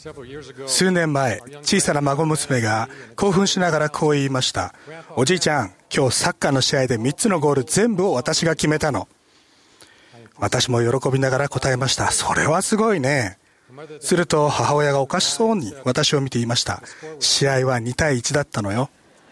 数年前、小さな孫娘が興奮しながらこう言いました。おじいちゃん、今日サッカーの試合で3つのゴール全部を私が決めたの。私も喜びながら答えました。それはすごいね。すると母親がおかしそうに私を見て言いました。試合は2対1だったのよ。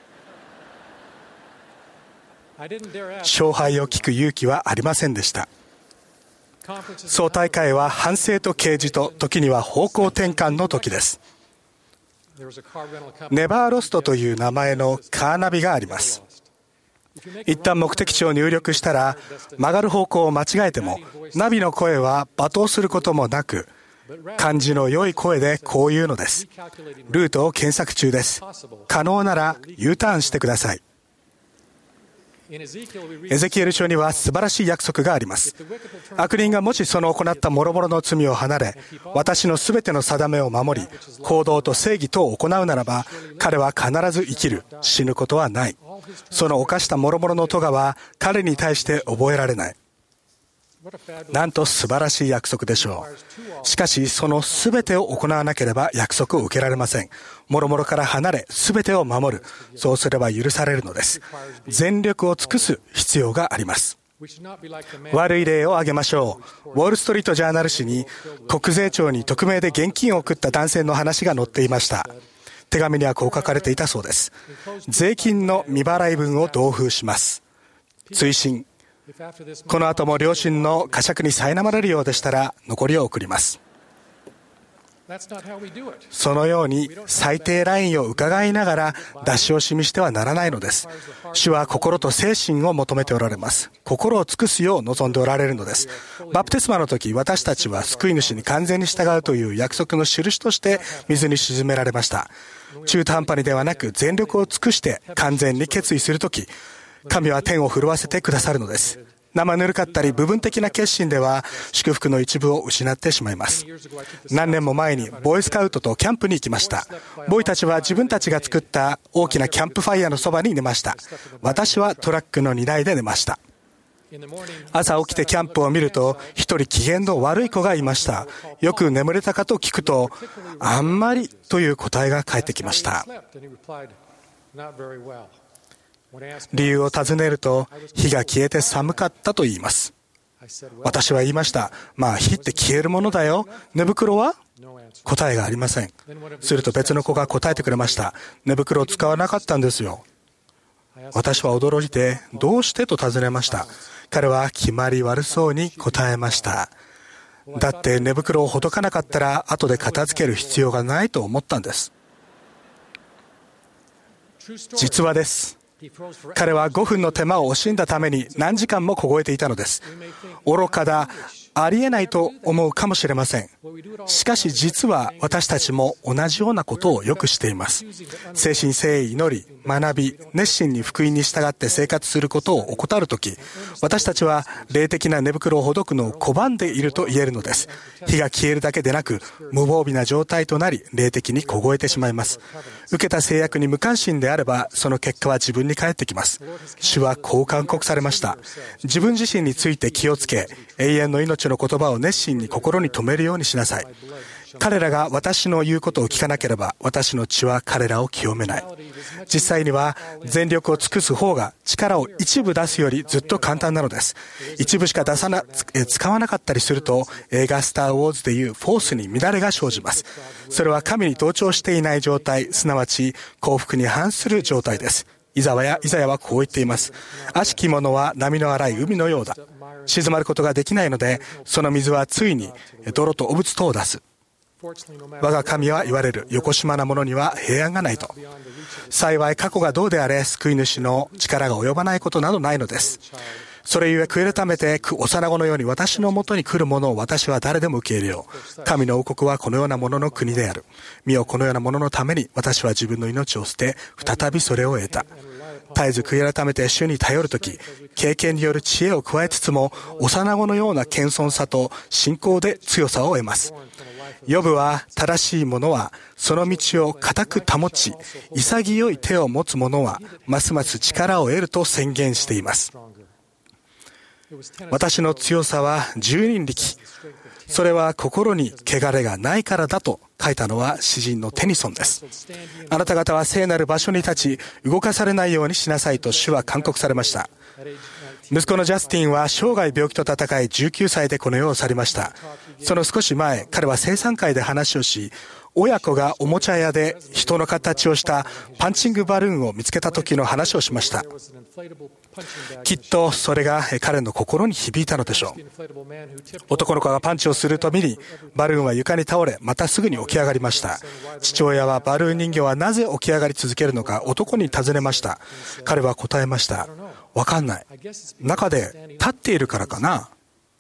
勝敗を聞く勇気はありませんでした。総大会は反省と啓示と時には方向転換の時です。ネバーロストという名前のカーナビがあります。一旦目的地を入力したら曲がる方向を間違えてもナビの声は罵倒することもなく、感じの良い声でこう言うのです。ルートを検索中です。可能なら U ターンしてください。エゼキエル書には素晴らしい約束があります。悪人がもしその行った諸々の罪を離れ、私のすべての定めを守り、行動と正義とを行うならば、彼は必ず生きる。死ぬことはない。その犯した諸々の咎は彼に対して覚えられない。なんと素晴らしい約束でしょう。しかしその全てを行わなければ約束を受けられません。諸々から離れ全てを守る。そうすれば許されるのです。全力を尽くす必要があります。悪い例を挙げましょう。ウォールストリートジャーナル紙に国税庁に匿名で現金を送った男性の話が載っていました。手紙にはこう書かれていたそうです。税金の未払い分を同封します。追伸、この後も両親の呵責に苛まれるようでしたら残りを送ります。そのように最低ラインを伺いながら出し惜しみしてはならないのです。主は心と精神を求めておられます。心を尽くすよう望んでおられるのです。バプテスマの時、私たちは救い主に完全に従うという約束の印として水に沈められました。中途半端にではなく全力を尽くして完全に決意する時、神は天を震わせてくださるのです。生ぬるかったり部分的な決心では祝福の一部を失ってしまいます。何年も前にボーイスカウトとキャンプに行きました。ボーイたちは自分たちが作った大きなキャンプファイヤーのそばに寝ました。私はトラックの荷台で寝ました。朝起きてキャンプを見ると一人機嫌の悪い子がいました。よく眠れたかと聞くと、あんまりという答えが返ってきました。理由を尋ねると、火が消えて寒かったと言います。私は言いました。まあ火って消えるものだよ。寝袋は？答えがありません。すると別の子が答えてくれました。寝袋を使わなかったんですよ。私は驚いて、どうしてと尋ねました。彼は決まり悪そうに答えました。だって寝袋をほどかなかったら後で片付ける必要がないと思ったんです。実話です。彼は5分の手間を惜しんだために何時間も凍えていたのです。愚かだ、ありえないと思うかもしれません。しかし実は私たちも同じようなことをよくしています。誠心誠意祈り、学び、熱心に福音に従って生活することを怠るとき、私たちは霊的な寝袋をほどくのを拒んでいると言えるのです。火が消えるだけでなく、無防備な状態となり、霊的に凍えてしまいます。受けた制約に無関心であれば、その結果は自分に返ってきます。主はこう勧告されました。自分自身について気をつけ、永遠の命の言葉を熱心に心に留めるようにしなさい。彼らが私の言うことを聞かなければ、私の血は彼らを清めない。実際には全力を尽くす方が力を一部出すよりずっと簡単なのです。一部しか使わなかったりすると、映画スター・ウォーズでいうフォースに乱れが生じます。それは神に同調していない状態、すなわち幸福に反する状態です。イザヤはこう言っています。悪しき者は波の荒い海のようだ。静まることができないので、その水はついに泥と汚物とを出す。我が神は言われる。よこしまな者には平安がないと。幸い過去がどうであれ、救い主の力が及ばないことなどないのです。それゆえ悔い改めて幼子のように私のもとに来る者を私は誰でも受け入れよう。神の王国はこのようなものの国である。見よ、このようなもののために私は自分の命を捨て、再びそれを得た。絶えず悔い改めて主に頼るとき、経験による知恵を加えつつも、幼子のような謙遜さと信仰で強さを得ます。ヨブは、正しい者はその道を固く保ち、潔い手を持つ者はますます力を得ると宣言しています。私の強さは十人力。それは心に汚れがないからだと書いたのは詩人のテニソンです。あなた方は聖なる場所に立ち、動かされないようにしなさいと主は勧告されました。息子のジャスティンは生涯病気と闘い19歳でこの世を去りました。その少し前、彼は生産会で話をし、親子がおもちゃ屋で人の形をしたパンチングバルーンを見つけた時の話をしました。きっとそれが彼の心に響いたのでしょう。男の子がパンチをするたびにバルーンは床に倒れ、またすぐに起き上がりました。父親はバルーン人形はなぜ起き上がり続けるのか男に尋ねました。彼は答えました。わかんない。中で立っているからかな。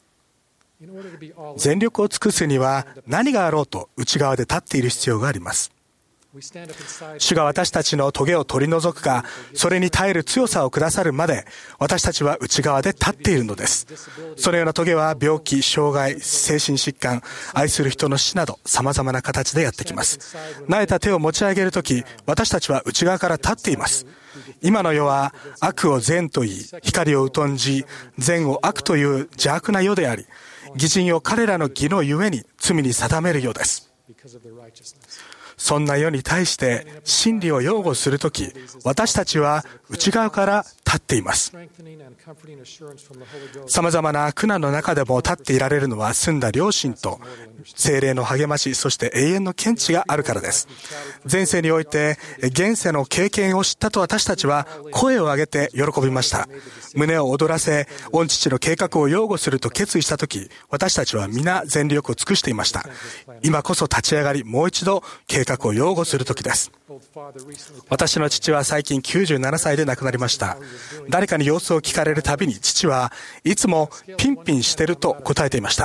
全力を尽くすには何があろうと内側で立っている必要があります。主が私たちの棘を取り除くか、それに耐える強さをくださるまで私たちは内側で立っているのです。そのような棘は病気、障害、精神疾患、愛する人の死など様々な形でやってきます。慣れた手を持ち上げるとき、私たちは内側から立っています。今の世は悪を善と言い、光を疎んじ、善を悪という邪悪な世であり、義人を彼らの義のゆえに罪に定めるようです。そんな世に対して真理を擁護するとき、私たちは内側から立っています。様々な苦難の中でも立っていられるのは澄んだ良心と聖霊の励まし、そして永遠の見地があるからです。前世において現世の経験を知ったと私たちは声を上げて喜びました。胸を躍らせ、御父の計画を擁護すると決意したとき、私たちは皆全力を尽くしていました。今こそ立ち上がり、もう一度計画を擁護するときです。私の父は最近97歳で亡くなりました。誰かに様子を聞かれるたびに父はいつもピンピンしてると答えていました。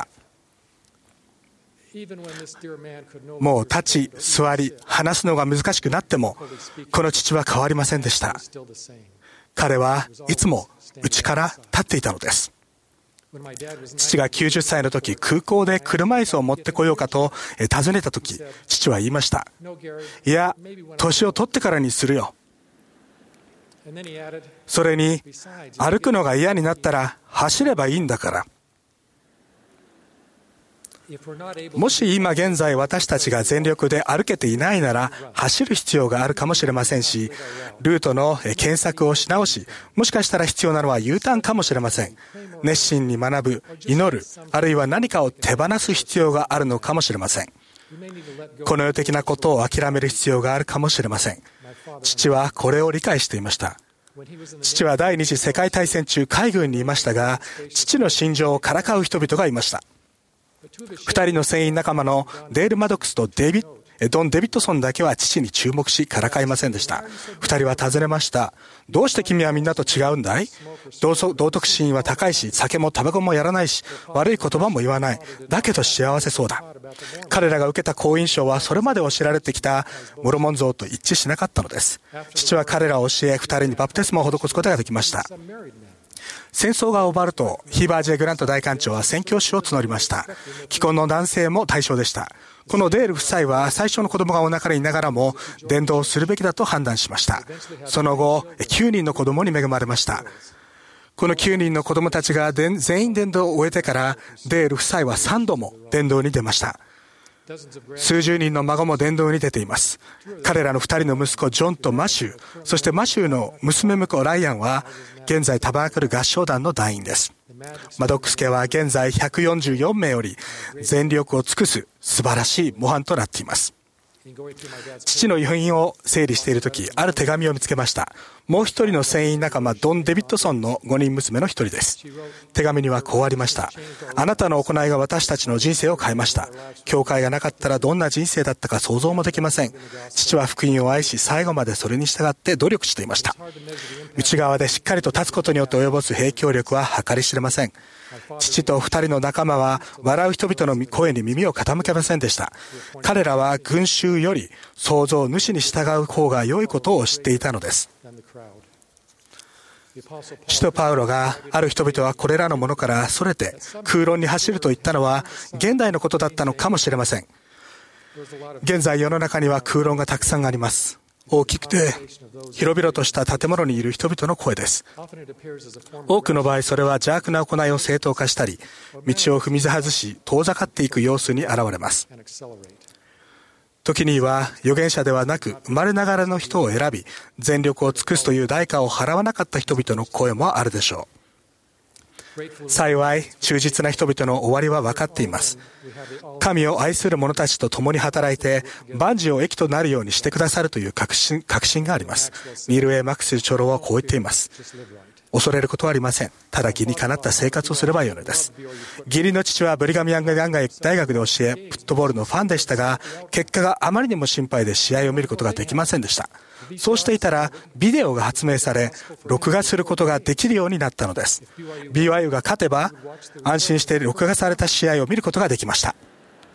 もう立ち、座り、話すのが難しくなっても、この父は変わりませんでした。彼はいつも内から立っていたのです。父が90歳の時、空港で車椅子を持ってこようかと尋ねた時、父は言いました。いや、年を取ってからにするよ。それに、歩くのが嫌になったら走ればいいんだから。もし今現在私たちが全力で歩けていないなら走る必要があるかもしれませんし、ルートの検索をし直し、もしかしたら必要なのは U ターンかもしれません。熱心に学ぶ、祈る、あるいは何かを手放す必要があるのかもしれません。この世的なことを諦める必要があるかもしれません。父はこれを理解していました。父は第二次世界大戦中海軍にいましたが、父の心情をからかう人々がいました。2人の船員仲間のデール・マドックスとドン・デビッドソンだけは父に注目しからかいませんでした。2人は尋ねました。どうして君はみんなと違うんだい？道徳心は高いし、酒もタバコもやらないし、悪い言葉も言わない。だけど幸せそうだ。彼らが受けた好印象はそれまで教えられてきたモルモン像と一致しなかったのです。父は彼らを教え、2人にバプテスマを施すことができました。戦争が終わるとヒーバー・ジェ・グラント大艦長は宣教師を募りました。既婚の男性も対象でした。このデール夫妻は最初の子供がお腹にいながらも伝道するべきだと判断しました。その後9人の子供に恵まれました。この9人の子供たちが全員伝道を終えてからデール夫妻は3度も伝道に出ました。数十人の孫も伝道に出ています。彼らの2人の息子ジョンとマシュー、そしてマシューの娘婿ライアンは現在タバークル合唱団の団員です。マドックス家は現在144名より全力を尽くす素晴らしい模範となっています。父の遺品を整理しているとき、ある手紙を見つけました。もう一人の船員仲間ドン・デビッドソンの5人娘の一人です。手紙にはこうありました。あなたの行いが私たちの人生を変えました。教会がなかったらどんな人生だったか想像もできません。父は福音を愛し、最後までそれに従って努力していました。内側でしっかりと立つことによって及ぼす影響力は計り知れません。父と2人の仲間は笑う人々の声に耳を傾けませんでした。彼らは群衆より創造主に従う方が良いことを知っていたのです。使徒パウロがある人々はこれらのものからそれて空論に走ると言ったのは現代のことだったのかもしれません。現在世の中には空論がたくさんあります。大きくて広々とした建物にいる人々の声です。多くの場合それは邪悪な行いを正当化したり、道を踏み外し遠ざかっていく様子に現れます。 時には預言者ではなく生まれながらの人を選び、全力を尽くすという代価を払わなかった人々の声もあるでしょう。幸い、忠実な人々の終わりは分かっています。神を愛する者たちと共に働いて、万事を益となるようにしてくださるという確信があります。ニール・マックス長老はこう言っています。恐れることはありません。ただ義にかなった生活をすればよいのです。義理の父はブリガムヤング大学で教え、フットボールのファンでしたが、結果があまりにも心配で試合を見ることができませんでした。そうしていたら、ビデオが発明され、録画することができるようになったのです。BYU が勝てば、安心して録画された試合を見ることができました。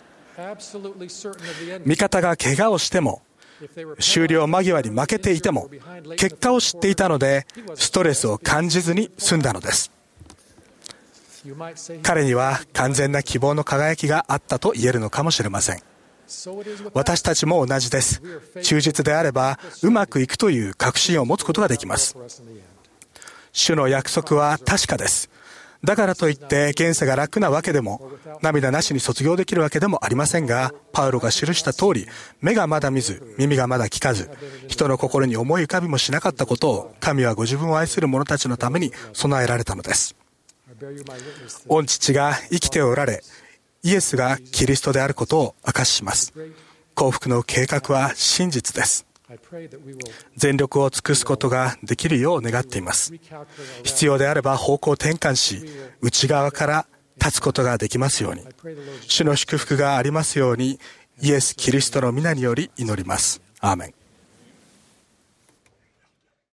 味方が怪我をしても、終了間際に負けていても、結果を知っていたので、ストレスを感じずに済んだのです。彼には完全な希望の輝きがあったと言えるのかもしれません。私たちも同じです。忠実であればうまくいくという確信を持つことができます。主の約束は確かです。だからといって現世が楽なわけでも、涙なしに卒業できるわけでもありませんが、パウロが記した通り、目がまだ見ず、耳がまだ聞かず、人の心に思い浮かびもしなかったことを、神はご自分を愛する者たちのために備えられたのです。御父が生きておられ、イエスがキリストであることを証しします。幸福の計画は真実です。全力を尽くすことができるよう願っています。必要であれば方向転換し、内側から立つことができますように。主の祝福がありますように、イエス・キリストの皆により祈ります。アーメン。